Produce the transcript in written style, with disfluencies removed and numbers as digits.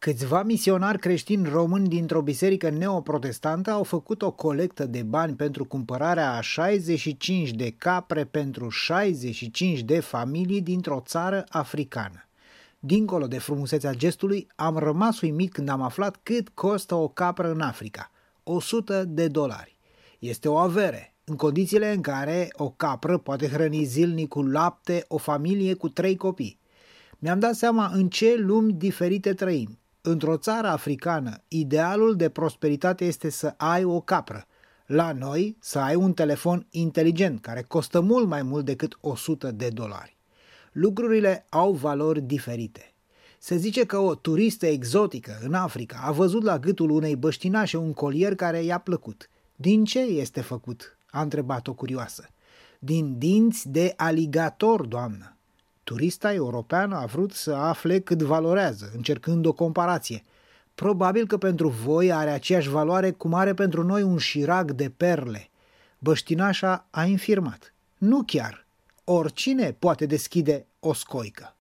Câțiva misionari creștini români dintr-o biserică neoprotestantă au făcut o colectă de bani pentru cumpărarea a 65 de capre pentru 65 de familii dintr-o țară africană. Dincolo de frumusețea gestului, am rămas uimit când am aflat cât costă o capră în Africa. $100. Este o avere, în condițiile în care o capră poate hrăni zilnic cu lapte o familie cu 3 copii. Mi-am dat seama în ce lumi diferite trăim. Într-o țară africană, idealul de prosperitate este să ai o capră. La noi, să ai un telefon inteligent, care costă mult mai mult decât $100. Lucrurile au valori diferite. Se zice că o turistă exotică în Africa a văzut la gâtul unei băștinașe un colier care i-a plăcut. Din ce este făcut? A întrebat-o curioasă. Din dinți de aligator, doamnă. Turista europeană a vrut să afle cât valorează, încercând o comparație. Probabil că pentru voi are aceeași valoare cum are pentru noi un șirag de perle. Băștinașa a infirmat. Nu chiar. Oricine poate deschide o scoică.